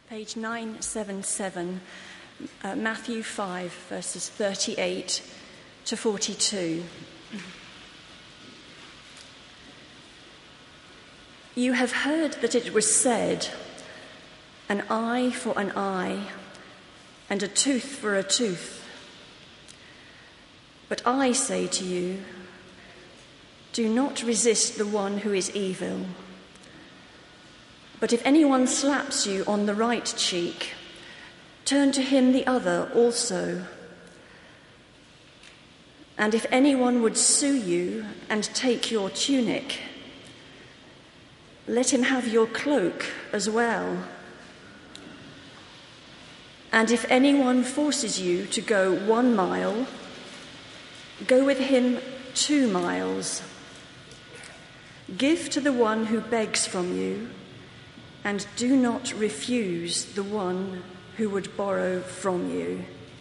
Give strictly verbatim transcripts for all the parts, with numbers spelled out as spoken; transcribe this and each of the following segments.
Page nine seventy-seven, uh, Matthew five, verses thirty-eight to forty-two. You have heard that it was said, an eye for an eye, and a tooth for a tooth. But I say to you, do not resist the one who is evil. But if anyone slaps you on the right cheek, turn to him the other also. And if anyone would sue you and take your tunic, let him have your cloak as well. And if anyone forces you to go one mile, go with him two miles. Give to the one who begs from you, and do not refuse the one who would borrow from you.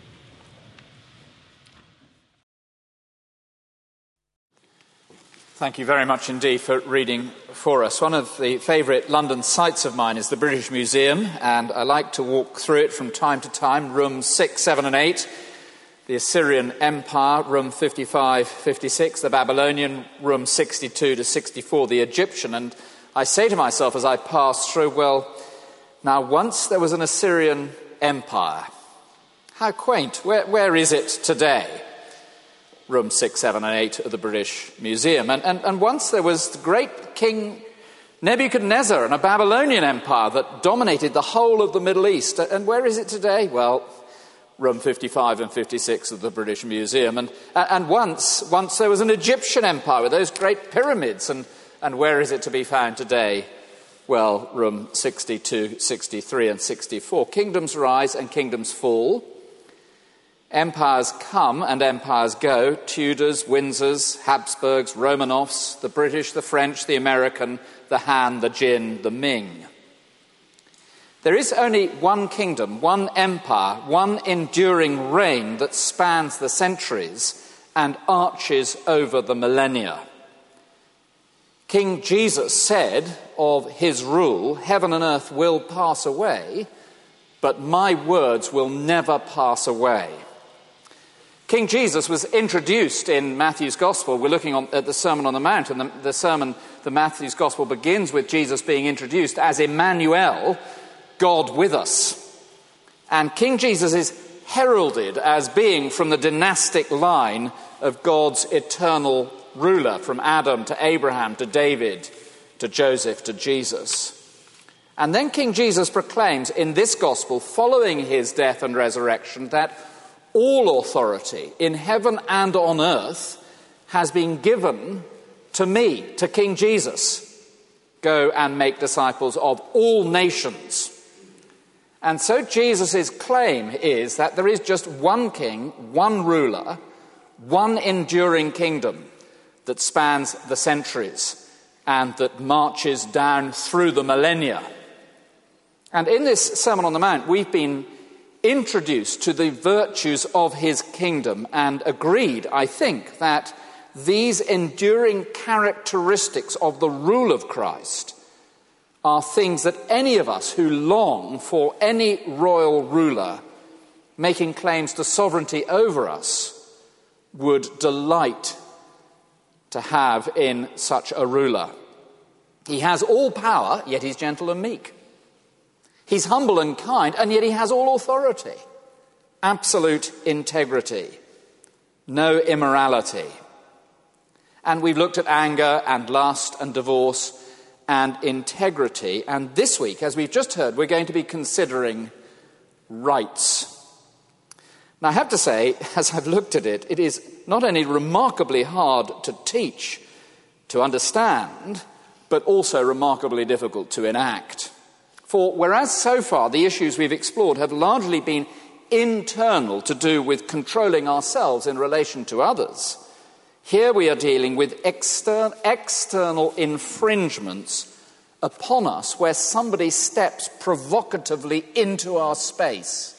Thank you very much indeed for reading for us. One of the favourite London sites of mine is the British Museum, and I like to walk through it from time to time. Rooms six, seven and eight, the Assyrian Empire, room fifty-five, fifty-six, the Babylonian, room sixty-two to sixty-four, the Egyptian. And I say to myself as I pass through, well, now once there was an Assyrian Empire. How quaint. Where, where is it today? Room six, seven and eight of the British Museum. And, and, and once there was the great King Nebuchadnezzar and a Babylonian empire that dominated the whole of the Middle East. And where is it today? Well, room fifty-five and fifty-six of the British Museum. And, and once, once there was an Egyptian empire with those great pyramids. And, and where is it to be found today? Well, room sixty-two, sixty-three and sixty-four. Kingdoms rise and kingdoms fall. Empires come and empires go. Tudors, Windsors, Habsburgs, Romanovs, the British, the French, the American, the Han, the Jin, the Ming. There is only one kingdom, one empire, one enduring reign that spans the centuries and arches over the millennia. King Jesus said of his rule, heaven and earth will pass away, but my words will never pass away. King Jesus was introduced in Matthew's Gospel. We're looking on, at the Sermon on the Mount, and the, the sermon, the Matthew's Gospel begins with Jesus being introduced as Emmanuel, God with us. And King Jesus is heralded as being from the dynastic line of God's eternal ruler, from Adam to Abraham to David to Joseph to Jesus. And then King Jesus proclaims in this Gospel, following his death and resurrection, that all authority in heaven and on earth has been given to me, to King Jesus. Go and make disciples of all nations. And so Jesus' claim is that there is just one king, one ruler, one enduring kingdom that spans the centuries and that marches down through the millennia. And in this Sermon on the Mount, we've been introduced to the virtues of his kingdom and agreed, I think, that these enduring characteristics of the rule of Christ are things that any of us who long for any royal ruler making claims to sovereignty over us would delight to have in such a ruler. He has all power, yet he's gentle and meek. He's humble and kind, and yet he has all authority. Absolute integrity. No immorality. And we've looked at anger and lust and divorce and integrity. And this week, as we've just heard, we're going to be considering rights. Now, I have to say, as I've looked at it, it is not only remarkably hard to teach, to understand, but also remarkably difficult to enact. For whereas so far the issues we've explored have largely been internal to do with controlling ourselves in relation to others, here we are dealing with exter- external infringements upon us where somebody steps provocatively into our space.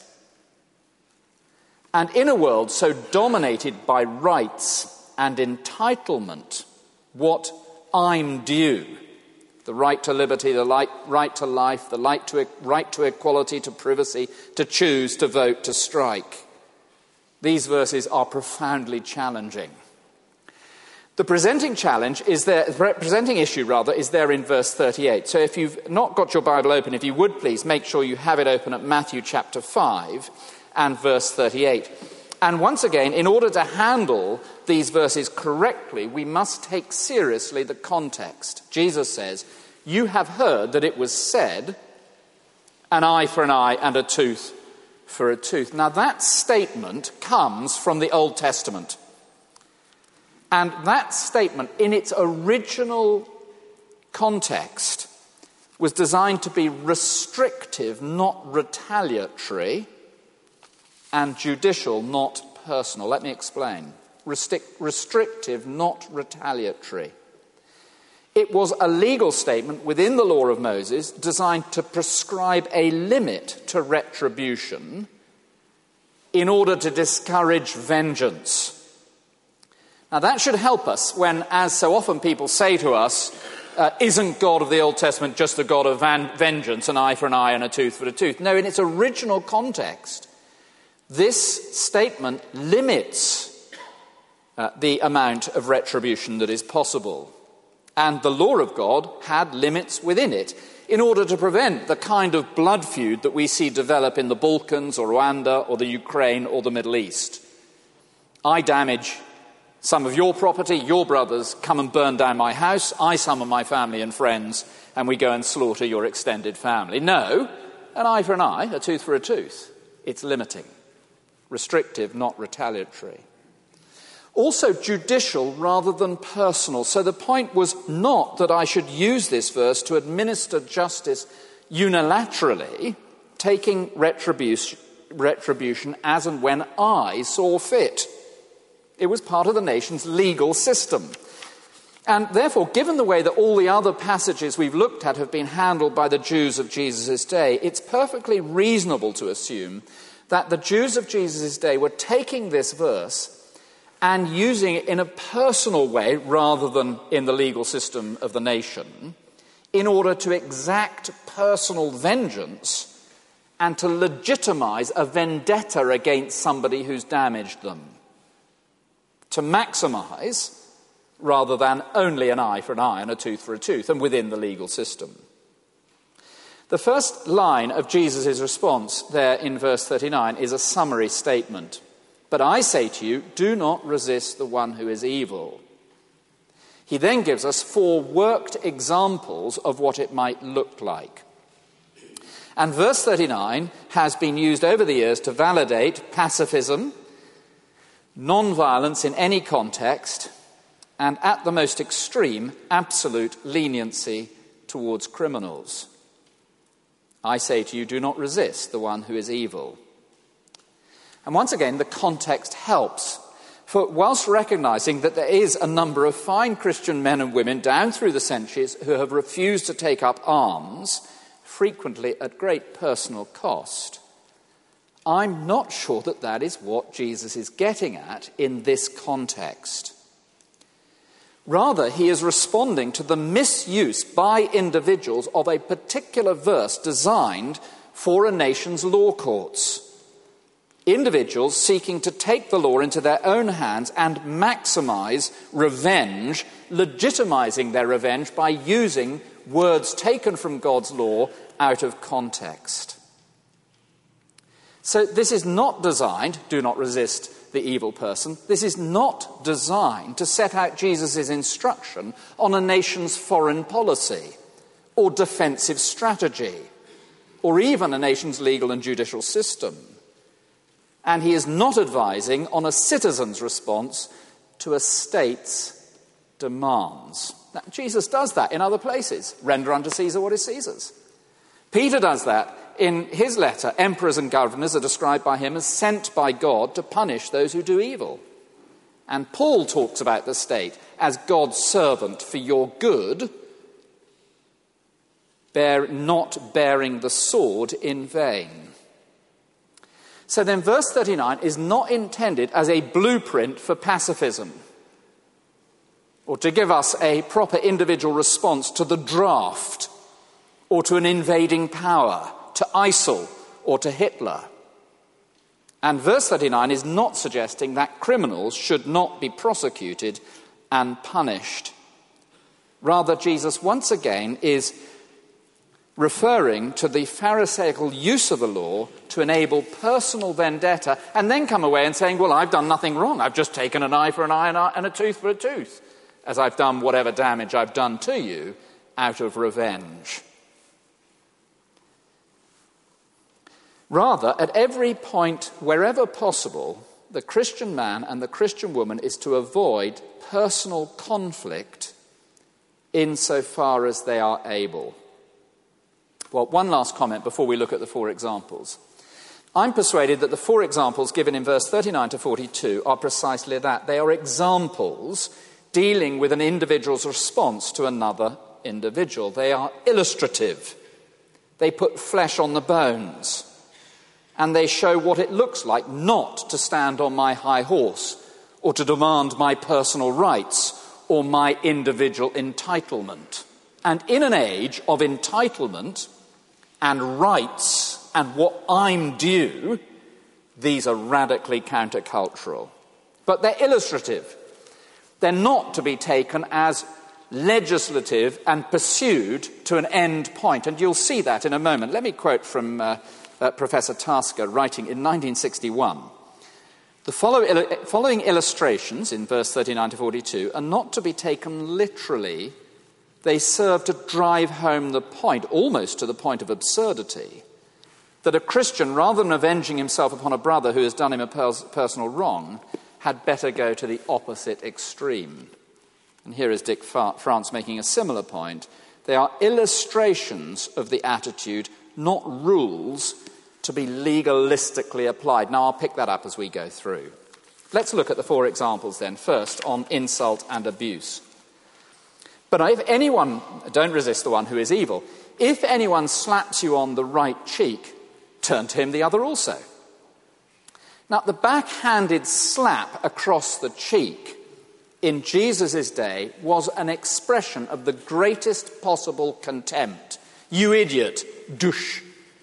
And in a world so dominated by rights and entitlement, what I'm due, the right to liberty, the right, right to life, the right to, right to equality, to privacy, to choose, to vote, to strike. These verses are profoundly challenging. The presenting challenge is there, the presenting issue rather, is there in verse thirty-eight. So if you've not got your Bible open, if you would please make sure you have it open at Matthew chapter five and verse thirty-eight. And once again, in order to handle these verses correctly, we must take seriously the context. Jesus says, "You have heard that it was said, an eye for an eye and a tooth for a tooth." Now that statement comes from the Old Testament. And that statement, in its original context, was designed to be restrictive, not retaliatory, and judicial, not personal. Let me explain. Restric- restrictive, not retaliatory. It was a legal statement within the law of Moses designed to prescribe a limit to retribution in order to discourage vengeance. Now that should help us when, as so often people say to us, uh, isn't God of the Old Testament just a God of van- vengeance, an eye for an eye and a tooth for a tooth? No, in its original context, this statement limits uh, the amount of retribution that is possible. And the law of God had limits within it in order to prevent the kind of blood feud that we see develop in the Balkans or Rwanda or the Ukraine or the Middle East. I damage some of your property, your brothers come and burn down my house, I summon my family and friends, and we go and slaughter your extended family. No, an eye for an eye, a tooth for a tooth. It's limiting, restrictive, not retaliatory. Also judicial rather than personal. So the point was not that I should use this verse to administer justice unilaterally, taking retribution, retribution as and when I saw fit. It was part of the nation's legal system. And therefore, given the way that all the other passages we've looked at have been handled by the Jews of Jesus' day, it's perfectly reasonable to assume that the Jews of Jesus' day were taking this verse and using it in a personal way rather than in the legal system of the nation in order to exact personal vengeance and to legitimize a vendetta against somebody who's damaged them. To maximize rather than only an eye for an eye and a tooth for a tooth, and within the legal system. The first line of Jesus' response there in verse thirty-nine is a summary statement. "But I say to you, do not resist the one who is evil." He then gives us four worked examples of what it might look like. And verse thirty-nine has been used over the years to validate pacifism, non-violence in any context, and at the most extreme, absolute leniency towards criminals. I say to you, do not resist the one who is evil. And once again, the context helps. For whilst recognizing that there is a number of fine Christian men and women down through the centuries who have refused to take up arms, frequently at great personal cost, I'm not sure that that is what Jesus is getting at in this context. Rather, he is responding to the misuse by individuals of a particular verse designed for a nation's law courts. Individuals seeking to take the law into their own hands and maximize revenge, legitimizing their revenge by using words taken from God's law out of context. So this is not designed, do not resist the evil person, this is not designed to set out Jesus' instruction on a nation's foreign policy or defensive strategy or even a nation's legal and judicial system. And he is not advising on a citizen's response to a state's demands. Now, Jesus does that in other places. Render unto Caesar what is Caesar's. Peter does that. In his letter, emperors and governors are described by him as sent by God to punish those who do evil. And Paul talks about the state as God's servant for your good, bear, not bearing the sword in vain. So then verse thirty-nine is not intended as a blueprint for pacifism or to give us a proper individual response to the draft, or to an invading power, to ISIL or to Hitler. And verse thirty-nine is not suggesting that criminals should not be prosecuted and punished. Rather, Jesus once again is referring to the Pharisaical use of the law to enable personal vendetta, and then come away and saying, well, I've done nothing wrong. I've just taken an eye for an eye and a tooth for a tooth, as I've done whatever damage I've done to you out of revenge. Rather, at every point, wherever possible, the Christian man and the Christian woman is to avoid personal conflict insofar as they are able. Well, one last comment before we look at the four examples. I'm persuaded that the four examples given in verse thirty-nine to forty-two are precisely that. They are examples dealing with an individual's response to another individual. They are illustrative. They put flesh on the bones. And they show what it looks like not to stand on my high horse or to demand my personal rights or my individual entitlement. And in an age of entitlement and rights and what I'm due, these are radically countercultural. But they're illustrative. They're not to be taken as legislative and pursued to an end point. And you'll see that in a moment. Let me quote from uh, uh, Professor Tasker, writing in nineteen sixty-one. The follow, il- following illustrations in verse thirty-nine to forty-two are not to be taken literally. They serve to drive home the point, almost to the point of absurdity, that a Christian, rather than avenging himself upon a brother who has done him a pers- personal wrong, had better go to the opposite extreme. And here is Dick France making a similar point. They are illustrations of the attitude, not rules, to be legalistically applied. Now, I'll pick that up as we go through. Let's look at the four examples then. First, on insult and abuse. But if anyone, don't resist the one who is evil. If anyone slaps you on the right cheek, turn to him the other also. Now, the backhanded slap across the cheek in Jesus' day was an expression of the greatest possible contempt. You idiot, douche.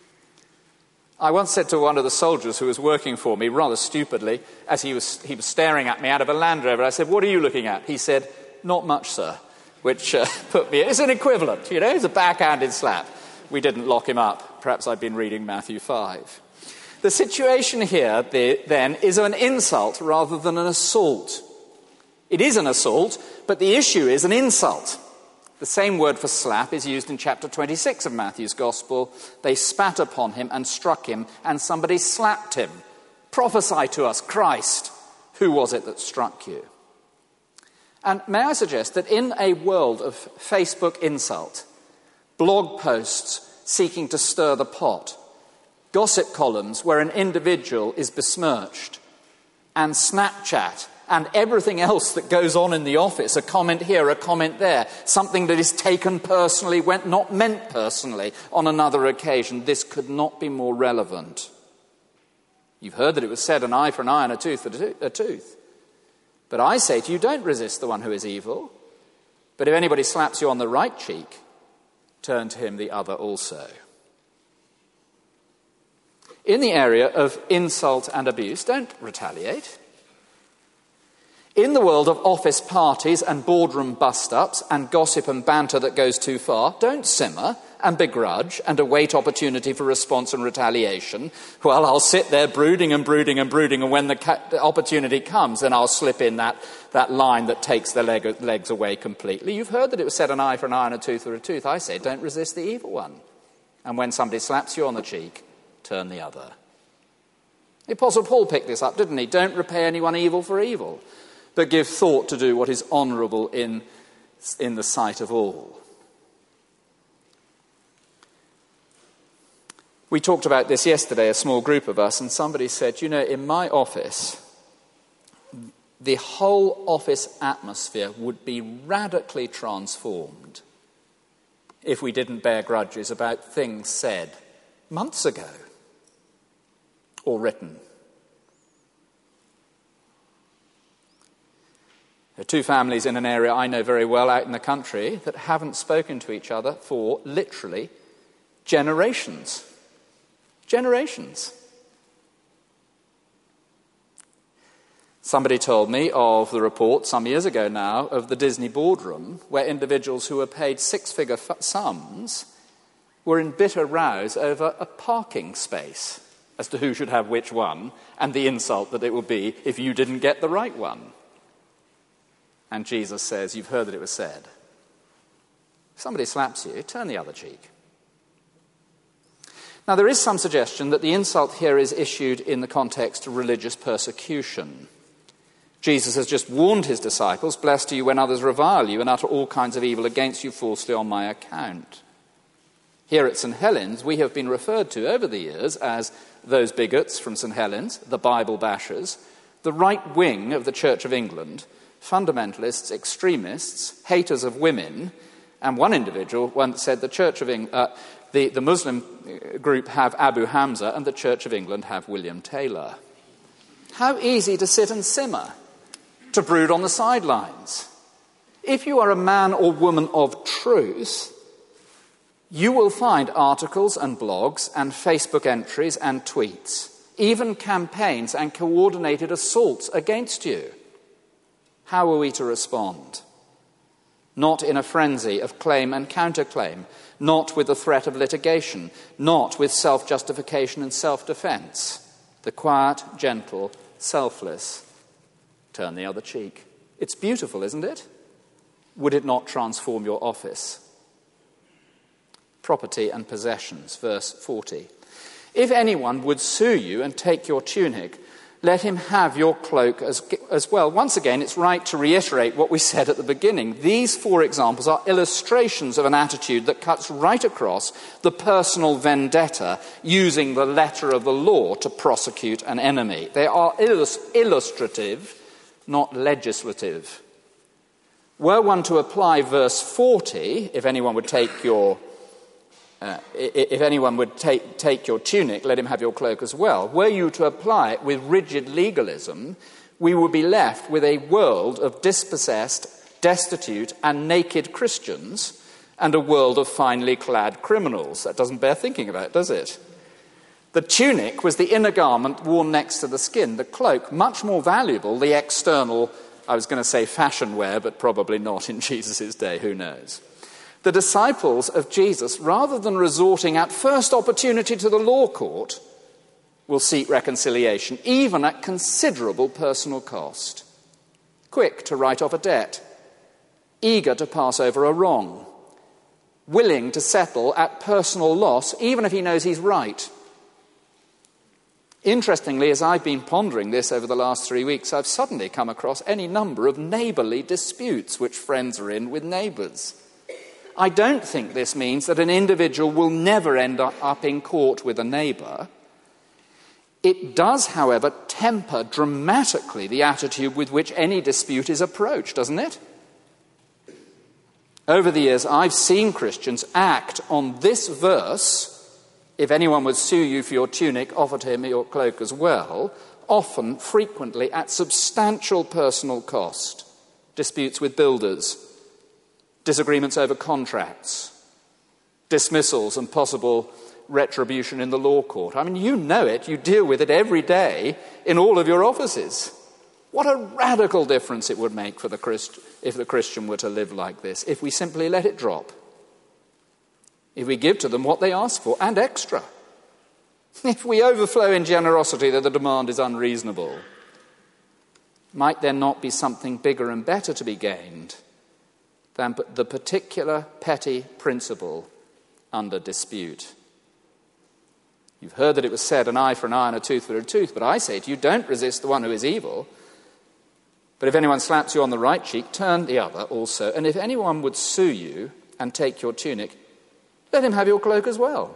I once said to one of the soldiers who was working for me, rather stupidly, as he was, he was staring at me out of a Land Rover, I said, what are you looking at? He said, not much, sir. Which uh, put me, it's an equivalent, you know, it's a backhanded slap. We didn't lock him up. Perhaps I'd been reading Matthew five. The situation here, the, then, is an insult rather than an assault. It is an assault, but the issue is an insult. The same word for slap is used in chapter twenty-six of Matthew's Gospel. They spat upon him and struck him, and somebody slapped him. Prophesy to us, Christ. Who was it that struck you? And may I suggest that in a world of Facebook insult, blog posts seeking to stir the pot, gossip columns where an individual is besmirched, and Snapchat and everything else that goes on in the office, a comment here, a comment there, something that is taken personally, when not meant personally on another occasion, this could not be more relevant. You've heard that it was said, an eye for an eye and a tooth for a tooth. But I say to you, don't resist the one who is evil. But if anybody slaps you on the right cheek, turn to him the other also. In the area of insult and abuse, don't retaliate. In the world of office parties and boardroom bust-ups and gossip and banter that goes too far, don't simmer and begrudge and await opportunity for response and retaliation. Well, I'll sit there brooding and brooding and brooding, and when the, ca- the opportunity comes, then I'll slip in that, that line that takes the leg, legs away completely. You've heard that it was said, an eye for an eye and a tooth for a tooth. I say, don't resist the evil one. And when somebody slaps you on the cheek, turn the other. The Apostle Paul picked this up, didn't he? Don't repay anyone evil for evil, but give thought to do what is honourable in, in the sight of all. We talked about this yesterday, a small group of us, and somebody said, you know, in my office, the whole office atmosphere would be radically transformed if we didn't bear grudges about things said months ago or written. There are two families in an area I know very well out in the country that haven't spoken to each other for literally generations. Generations. Somebody told me of the report some years ago now of the Disney boardroom where individuals who were paid six-figure f- sums were in bitter rows over a parking space as to who should have which one and the insult that it would be if you didn't get the right one. And Jesus says, you've heard that it was said. If somebody slaps you, turn the other cheek. Now, there is some suggestion that the insult here is issued in the context of religious persecution. Jesus has just warned his disciples, blessed are you when others revile you and utter all kinds of evil against you falsely on my account. Here at Saint Helens, we have been referred to over the years as those bigots from Saint Helens, the Bible bashers, the right wing of the Church of England, fundamentalists, extremists, haters of women, and one individual once said the Church of England, uh, the, the Muslim group have Abu Hamza and the Church of England have William Taylor. How easy to sit and simmer, to brood on the sidelines. If you are a man or woman of truth, you will find articles and blogs and Facebook entries and tweets, even campaigns and coordinated assaults against you. How are we to respond? Not in a frenzy of claim and counterclaim, not with the threat of litigation, not with self-justification and self-defense. The quiet, gentle, selfless, turn the other cheek. It's beautiful, isn't it? Would it not transform your office? Property and possessions, verse forty. If anyone would sue you and take your tunic, let him have your cloak as, as well. Once again, it's right to reiterate what we said at the beginning. These four examples are illustrations of an attitude that cuts right across the personal vendetta, using the letter of the law to prosecute an enemy. They are illus- illustrative, not legislative. Were one to apply verse forty, if anyone would take your Uh, if anyone would take, take your tunic, let him have your cloak as well. Were you to apply it with rigid legalism, we would be left with a world of dispossessed, destitute, and naked Christians and a world of finely clad criminals. That doesn't bear thinking about, does it? The tunic was the inner garment worn next to the skin. The cloak, much more valuable, the external, I was going to say fashion wear, but probably not in Jesus' day, who knows. The disciples of Jesus, rather than resorting at first opportunity to the law court, will seek reconciliation, even at considerable personal cost. Quick to write off a debt, eager to pass over a wrong, willing to settle at personal loss, even if he knows he's right. Interestingly, as I've been pondering this over the last three weeks, I've suddenly come across any number of neighbourly disputes which friends are in with neighbours. I don't think this means that an individual will never end up in court with a neighbour. It does, however, temper dramatically the attitude with which any dispute is approached, doesn't it? Over the years, I've seen Christians act on this verse, if anyone would sue you for your tunic, offer to him your cloak as well, often, frequently, at substantial personal cost. Disputes with builders, disagreements over contracts, dismissals and possible retribution in the law court. I mean, you know it. You deal with it every day in all of your offices. What a radical difference it would make for the Christ- if the Christian were to live like this, if we simply let it drop. If we give to them what they ask for, and extra. If we overflow in generosity that the demand is unreasonable. Might there not be something bigger and better to be gained than the particular petty principle under dispute? You've heard that it was said, an eye for an eye and a tooth for a tooth, but I say to you, don't resist the one who is evil. But if anyone slaps you on the right cheek, turn the other also. And if anyone would sue you and take your tunic, let him have your cloak as well.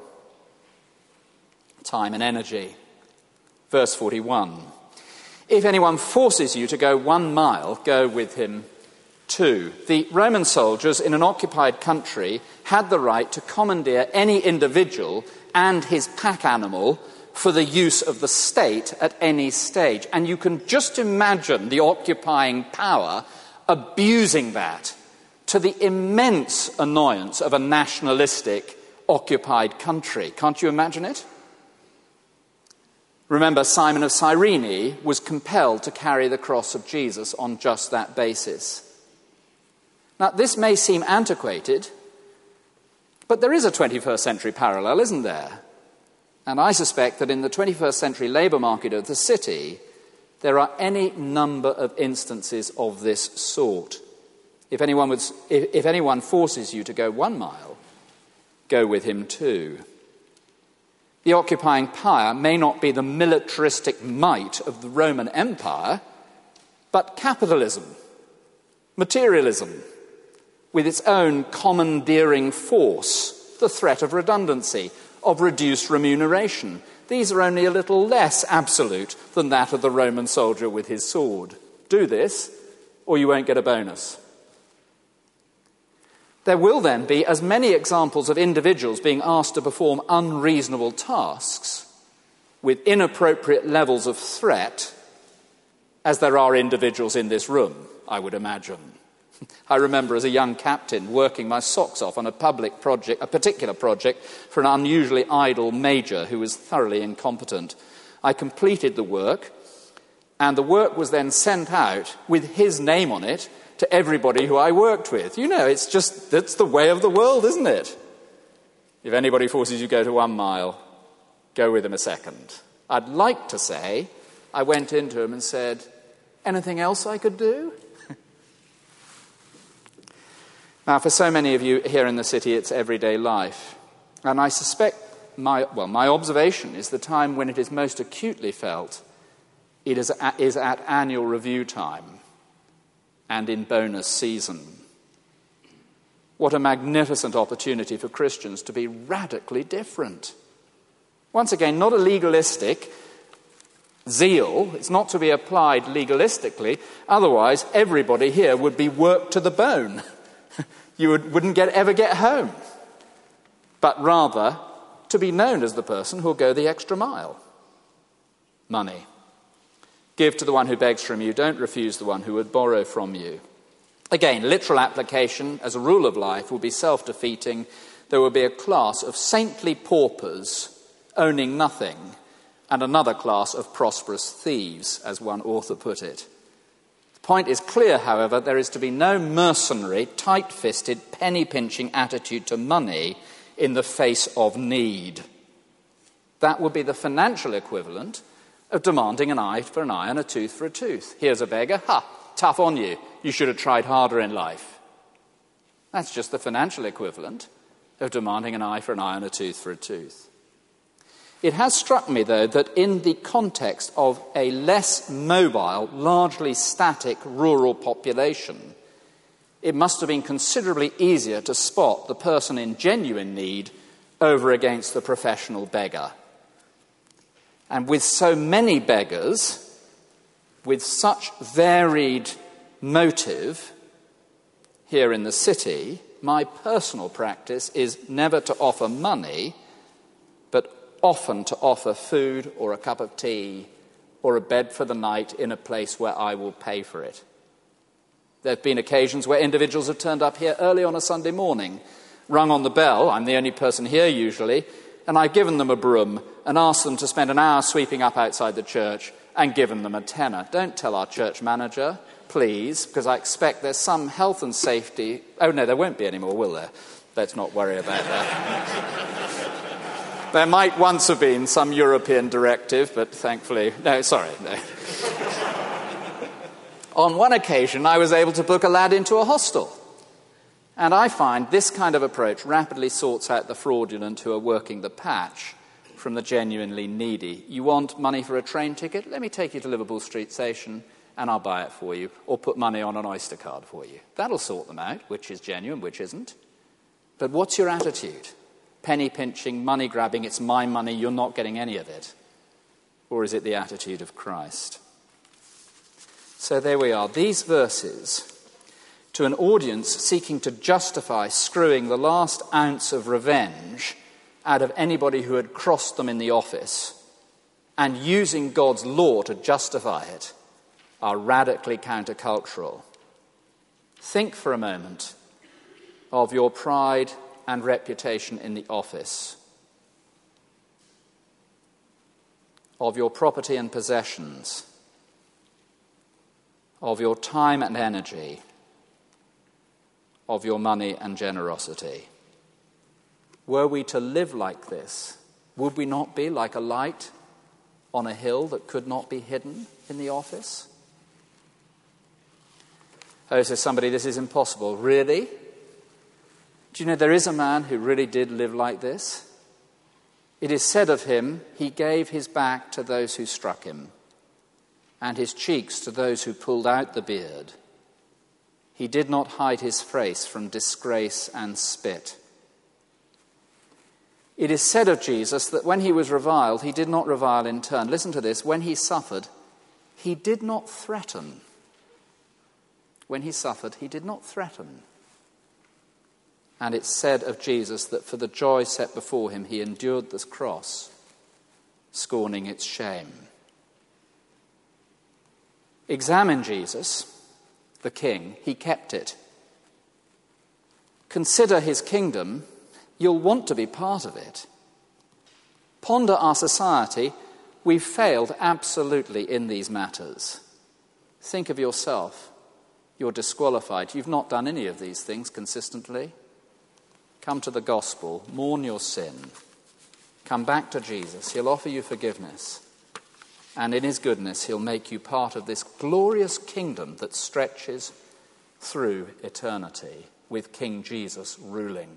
Time and energy. Verse forty-one. If anyone forces you to go one mile, go with him two. The Roman soldiers in an occupied country had the right to commandeer any individual and his pack animal for the use of the state at any stage. And you can just imagine the occupying power abusing that to the immense annoyance of a nationalistic, occupied country. Can't you imagine it? Remember, Simon of Cyrene was compelled to carry the cross of Jesus on just that basis. Now, this may seem antiquated, but there is a twenty-first century parallel, isn't there? And I suspect that in the twenty-first century labour market of the city, there are any number of instances of this sort. If anyone, was, if, if anyone forces you to go one mile, go with him too. The occupying power may not be the militaristic might of the Roman Empire, but capitalism, materialism, with its own commandeering force, the threat of redundancy, of reduced remuneration. These are only a little less absolute than that of the Roman soldier with his sword. Do this, or you won't get a bonus. There will then be as many examples of individuals being asked to perform unreasonable tasks with inappropriate levels of threat as there are individuals in this room, I would imagine. I remember as a young captain working my socks off on a public project, a particular project for an unusually idle major who was thoroughly incompetent. I completed the work, and the work was then sent out with his name on it to everybody who I worked with. You know, it's just, that's the way of the world, isn't it? If anybody forces you to go to one mile, go with him a second. I'd like to say, I went into him and said, anything else I could do? Now, for so many of you here in the city, it's everyday life. And I suspect, my well, my observation is the time when it is most acutely felt it is at, is at annual review time and in bonus season. What a magnificent opportunity for Christians to be radically different. Once again, not a legalistic zeal. It's not to be applied legalistically. Otherwise, everybody here would be worked to the bone. You would, wouldn't get, ever get home. But rather, to be known as the person who'll go the extra mile. Money. Give to the one who begs from you. Don't refuse the one who would borrow from you. Again, literal application as a rule of life will be self-defeating. There will be a class of saintly paupers owning nothing and another class of prosperous thieves, as one author put it. The point is clear, however, there is to be no mercenary, tight-fisted, penny-pinching attitude to money in the face of need. That would be the financial equivalent of demanding an eye for an eye and a tooth for a tooth. Here's a beggar, ha, tough on you. You should have tried harder in life. That's just the financial equivalent of demanding an eye for an eye and a tooth for a tooth. It has struck me, though, that in the context of a less mobile, largely static rural population, it must have been considerably easier to spot the person in genuine need over against the professional beggar. And with so many beggars, with such varied motive here in the city, my personal practice is never to offer money, but often to offer food or a cup of tea or a bed for the night in a place where I will pay for it. There have been occasions where individuals have turned up here early on a Sunday morning, rung on the bell, I'm the only person here usually, and I've given them a broom and asked them to spend an hour sweeping up outside the church and given them a tenner. Don't tell our church manager, please, because I expect there's some health and safety... Oh, no, there won't be any more, will there? Let's not worry about that. There might once have been some European directive, but thankfully... No, sorry, no. On one occasion, I was able to book a lad into a hostel. And I find this kind of approach rapidly sorts out the fraudulent who are working the patch from the genuinely needy. You want money for a train ticket? Let me take you to Liverpool Street Station and I'll buy it for you, or put money on an Oyster card for you. That'll sort them out, which is genuine, which isn't. But what's your attitude? Penny pinching, money grabbing, it's my money, you're not getting any of it. Or is it the attitude of Christ? So there we are. These verses, to an audience seeking to justify screwing the last ounce of revenge out of anybody who had crossed them in the office and using God's law to justify it, are radically countercultural. Think for a moment of your pride and reputation in the office, of your property and possessions, of your time and energy, of your money and generosity. Were we to live like this, would we not be like a light on a hill that could not be hidden in the office? Oh, says somebody, this is impossible. Really? Do you know there is a man who really did live like this? It is said of him, he gave his back to those who struck him, and his cheeks to those who pulled out the beard. He did not hide his face from disgrace and spit. It is said of Jesus that when he was reviled, he did not revile in turn. Listen to this. When he suffered, he did not threaten. When he suffered, he did not threaten. And it's said of Jesus that for the joy set before him, he endured this cross, scorning its shame. Examine Jesus, the King. He kept it. Consider his kingdom. You'll want to be part of it. Ponder our society. We've failed absolutely in these matters. Think of yourself. You're disqualified. You've not done any of these things consistently. Come to the gospel. Mourn your sin. Come back to Jesus. He'll offer you forgiveness. And in his goodness, he'll make you part of this glorious kingdom that stretches through eternity with King Jesus ruling.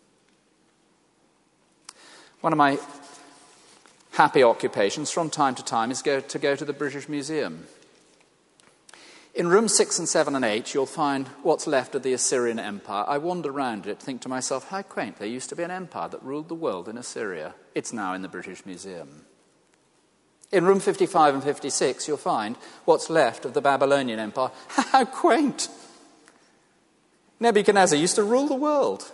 One of my happy occupations from time to time is go, to go to the British Museum. In rooms six and seven and eight, you'll find what's left of the Assyrian Empire. I wander around it, think to myself, how quaint. There used to be an empire that ruled the world in Assyria. It's now in the British Museum. In room fifty-five and fifty-six, you'll find what's left of the Babylonian Empire. How quaint. Nebuchadnezzar used to rule the world.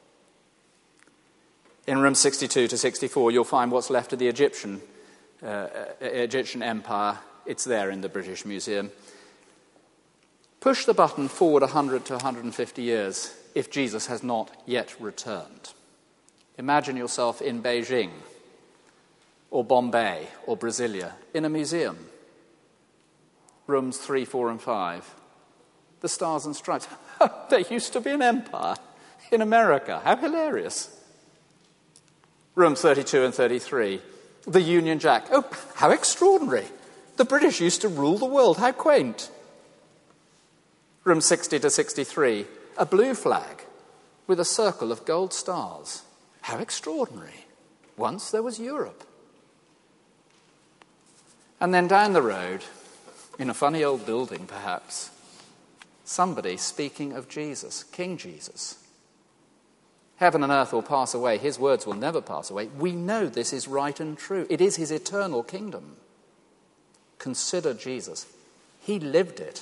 In room sixty-two to sixty-four, you'll find what's left of the Egyptian, uh, Egyptian Empire. It's there in the British Museum. Push the button forward one hundred to one hundred fifty years if Jesus has not yet returned. Imagine yourself in Beijing or Bombay or Brasilia in a museum. Rooms three, four and five. The Stars and Stripes. There used to be an empire in America. How hilarious. Room thirty-two and thirty-three. The Union Jack. Oh, how extraordinary. The British used to rule the world. How quaint. Room sixty to sixty-three, a blue flag with a circle of gold stars. How extraordinary. Once there was Europe. And then down the road, in a funny old building perhaps, somebody speaking of Jesus, King Jesus. Heaven and earth will pass away. His words will never pass away. We know this is right and true. It is his eternal kingdom. Consider Jesus. He lived it.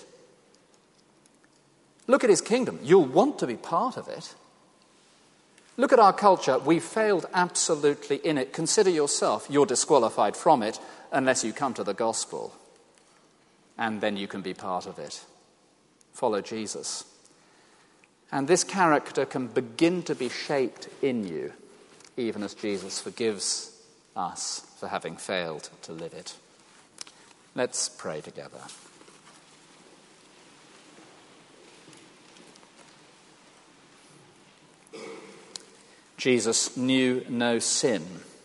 Look at his kingdom. You'll want to be part of it. Look at our culture. We've failed absolutely in it. Consider yourself. You're disqualified from it unless you come to the gospel. And then you can be part of it. Follow Jesus. And this character can begin to be shaped in you, even as Jesus forgives us for having failed to live it. Let's pray together. Jesus knew no sin.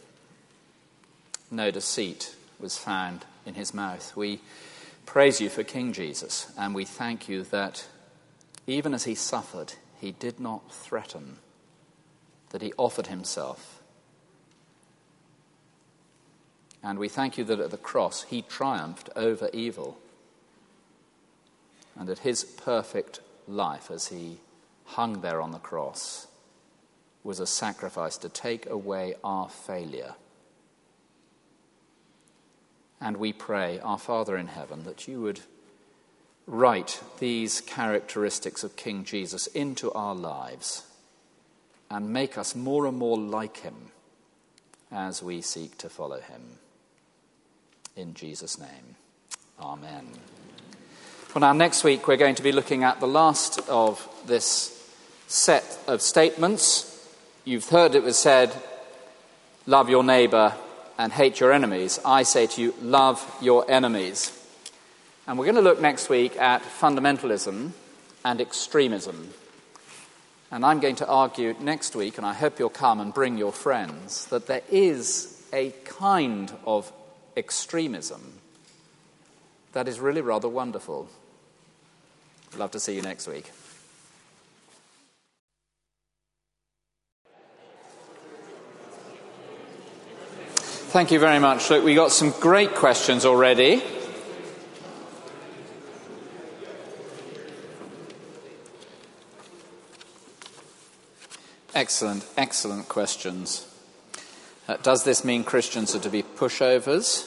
No deceit was found in his mouth. We praise you for King Jesus, and we thank you that even as he suffered, he did not threaten, that he offered himself. And we thank you that at the cross he triumphed over evil, and that his perfect life as he hung there on the cross was a sacrifice to take away our failure. And we pray, our Father in heaven, that you would write these characteristics of King Jesus into our lives and make us more and more like him as we seek to follow him. In Jesus' name, amen. Well, now, next week we're going to be looking at the last of this set of statements. You've heard it was said, love your neighbour and hate your enemies. I say to you, love your enemies. And we're going to look next week at fundamentalism and extremism. And I'm going to argue next week, and I hope you'll come and bring your friends, that there is a kind of extremism that is really rather wonderful. I'd love to see you next week. Thank you very much. Look, we got some great questions already. Excellent, excellent questions. Uh, does this mean Christians are to be pushovers?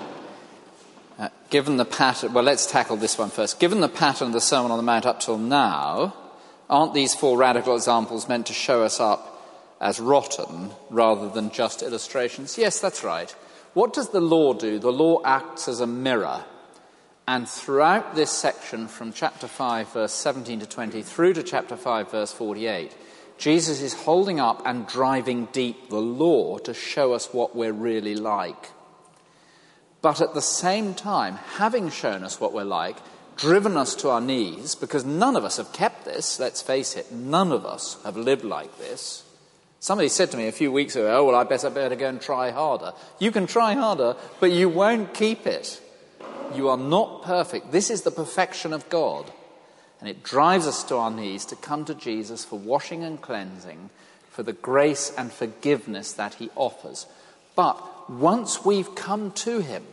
Uh, given the pattern, well, let's tackle this one first. Given the pattern of the Sermon on the Mount up till now, aren't these four radical examples meant to show us up as rotten rather than just illustrations? Yes, that's right. What does the law do? The law acts as a mirror. And throughout this section from chapter five, verse seventeen to twenty, through to chapter five, verse forty-eight, Jesus is holding up and driving deep the law to show us what we're really like. But at the same time, having shown us what we're like, driven us to our knees, because none of us have kept this, let's face it, none of us have lived like this. Somebody said to me a few weeks ago, oh, well, I better better go and try harder. You can try harder, but you won't keep it. You are not perfect. This is the perfection of God. And it drives us to our knees to come to Jesus for washing and cleansing, for the grace and forgiveness that he offers. But once we've come to him,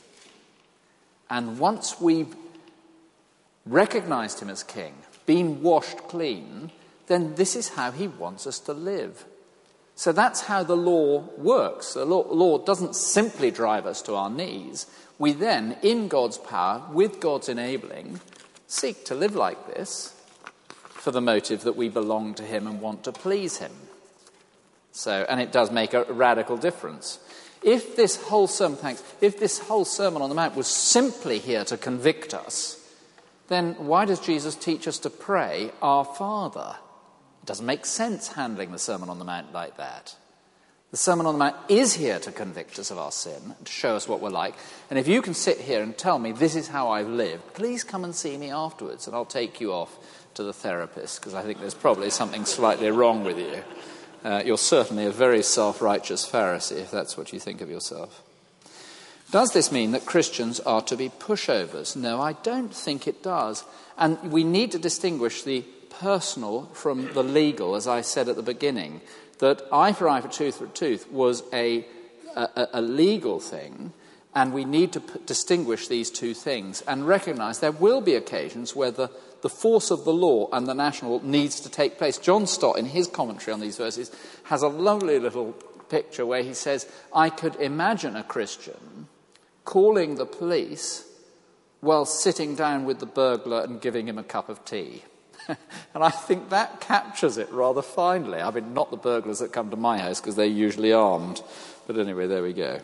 and once we've recognized him as king, been washed clean, then this is how he wants us to live. So that's how the law works. The law, law doesn't simply drive us to our knees. We then, in God's power, with God's enabling, seek to live like this for the motive that we belong to him and want to please him. So, and it does make a radical difference. If this whole sermon, thanks, if this whole Sermon on the Mount was simply here to convict us, then why does Jesus teach us to pray, Our Father? It doesn't make sense handling the Sermon on the Mount like that. The Sermon on the Mount is here to convict us of our sin, to show us what we're like. And if you can sit here and tell me this is how I've lived, please come and see me afterwards, and I'll take you off to the therapist, because I think there's probably something slightly wrong with you. Uh, you're certainly a very self-righteous Pharisee, if that's what you think of yourself. Does this mean that Christians are to be pushovers? No, I don't think it does. And we need to distinguish the personal from the legal, as I said at the beginning, that eye for eye, for tooth for tooth was a, a, a legal thing, and we need to p- distinguish these two things and recognise there will be occasions where the, the force of the law and the national needs to take place. John Stott, in his commentary on these verses, has a lovely little picture where he says, I could imagine a Christian calling the police while sitting down with the burglar and giving him a cup of tea. And I think that captures it rather finely. I mean, not the burglars that come to my house, because they're usually armed. But anyway, there we go.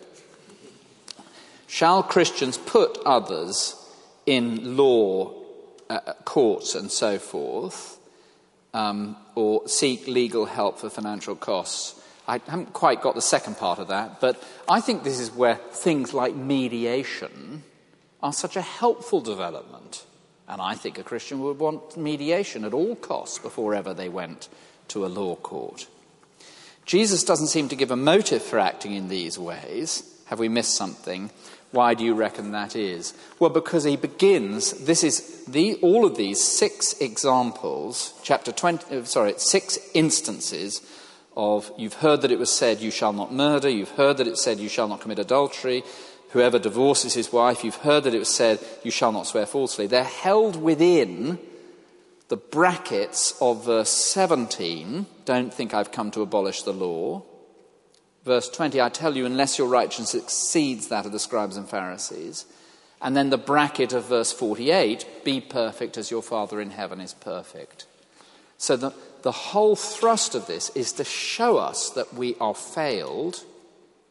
Shall Christians put others in law uh, courts and so forth, um, or seek legal help for financial costs? I haven't quite got the second part of that, but I think this is where things like mediation are such a helpful development. And I think a Christian would want mediation at all costs before ever they went to a law court. Jesus doesn't seem to give a motive for acting in these ways. Have we missed something? Why do you reckon that is? Well, because he begins, this is the, all of these six examples, chapter twenty, sorry, six instances of, you've heard that it was said, you shall not murder, you've heard that it said, you shall not commit adultery, whoever divorces his wife, you've heard that it was said, you shall not swear falsely. They're held within the brackets of verse seventeen, don't think I've come to abolish the law. Verse twenty, I tell you, unless your righteousness exceeds that of the scribes and Pharisees. And then the bracket of verse forty-eight, be perfect as your Father in heaven is perfect. So the, the whole thrust of this is to show us that we are failed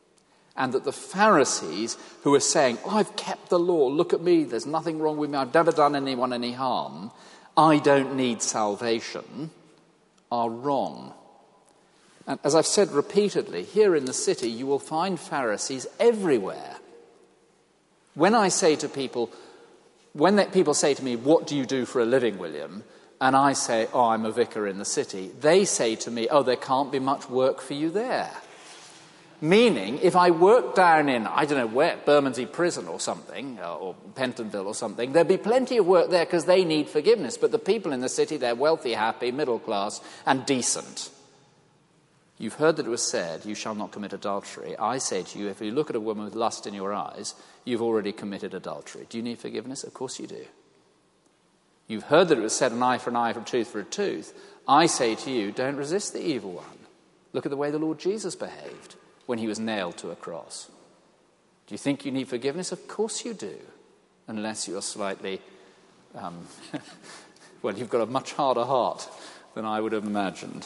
And that the Pharisees, who are saying, oh, I've kept the law, look at me, there's nothing wrong with me, I've never done anyone any harm, I don't need salvation, are wrong. And as I've said repeatedly, here in the city you will find Pharisees everywhere. When I say to people, when they, people say to me, what do you do for a living, William? And I say, oh, I'm a vicar in the city. They say to me, oh, there can't be much work for you there. Meaning, if I work down in, I don't know where, Bermondsey Prison or something, or Pentonville or something, there'd be plenty of work there because they need forgiveness. But the people in the city, they're wealthy, happy, middle class, and decent. You've heard that it was said, you shall not commit adultery. I say to you, if you look at a woman with lust in your eyes, you've already committed adultery. Do you need forgiveness? Of course you do. You've heard that it was said, an eye for an eye, a tooth for a tooth. I say to you, don't resist the evil one. Look at the way the Lord Jesus behaved when he was nailed to a cross. Do you think you need forgiveness? Of course you do, unless you're slightly, um, well, you've got a much harder heart than I would have imagined.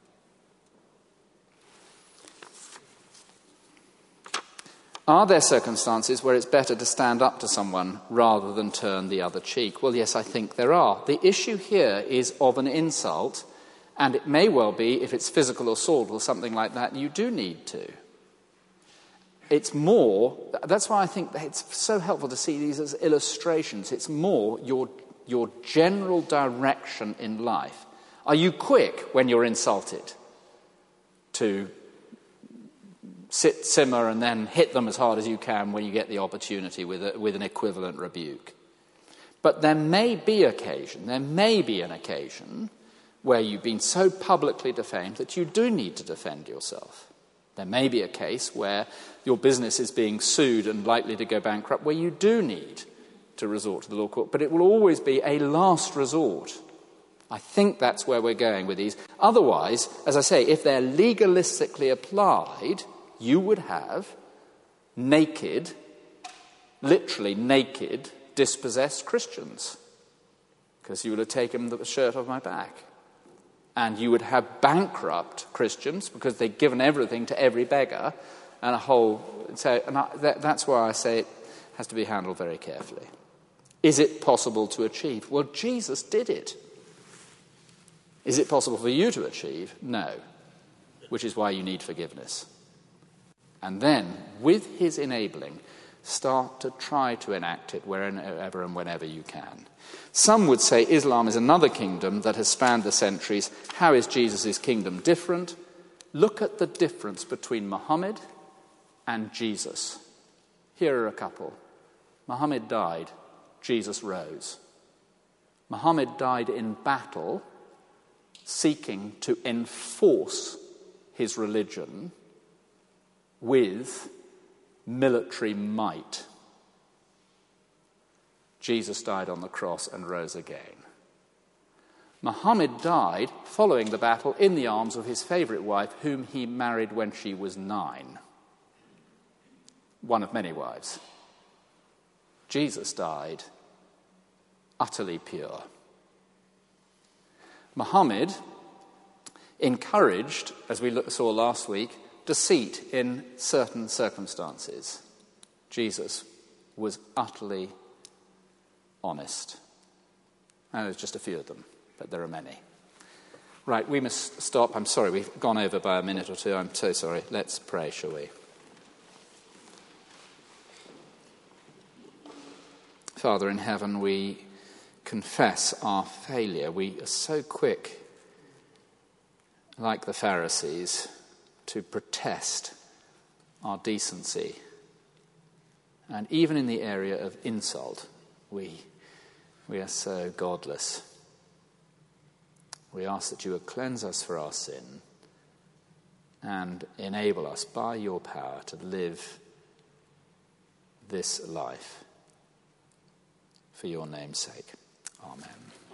Are there circumstances where it's better to stand up to someone rather than turn the other cheek? Well, yes, I think there are. The issue here is of an insult, and it may well be, if it's physical assault or something like that, you do need to. It's more, that's why I think it's so helpful to see these as illustrations. It's more your, your general direction in life. Are you quick when you're insulted to sit, simmer, and then hit them as hard as you can when you get the opportunity with, a, with an equivalent rebuke? But there may be occasion, there may be an occasion where you've been so publicly defamed that you do need to defend yourself. There may be a case where your business is being sued and likely to go bankrupt, where you do need to resort to the law court, but it will always be a last resort. I think that's where we're going with these. Otherwise, as I say, if they're legalistically applied, you would have naked, literally naked, dispossessed Christians, because you would have taken the shirt off my back. And you would have bankrupt Christians because they've given everything to every beggar, and a whole. So, and I, that, that's why I say it has to be handled very carefully. Is it possible to achieve? Well, Jesus did it. Is it possible for you to achieve? No. Which is why you need forgiveness. And then, with his enabling, start to try to enact it wherever and whenever you can. Some would say Islam is another kingdom that has spanned the centuries. How is Jesus' kingdom different? Look at the difference between Muhammad and Jesus. Here are a couple. Muhammad died, Jesus rose. Muhammad died in battle, seeking to enforce his religion with military might. Jesus died on the cross and rose again. Muhammad died following the battle in the arms of his favourite wife, whom he married when she was nine. One of many wives. Jesus died utterly pure. Muhammad encouraged, as we saw last week, deceit in certain circumstances. Jesus was utterly honest. And there's just a few of them, but there are many. Right, we must stop. I'm sorry, we've gone over by a minute or two. I'm so sorry. Let's pray, shall we? Father in heaven, we confess our failure. We are so quick, like the Pharisees, to protest our decency. And even in the area of insult, we, we are so godless. We ask that you would cleanse us for our sin and enable us by your power to live this life for your name's sake. Amen.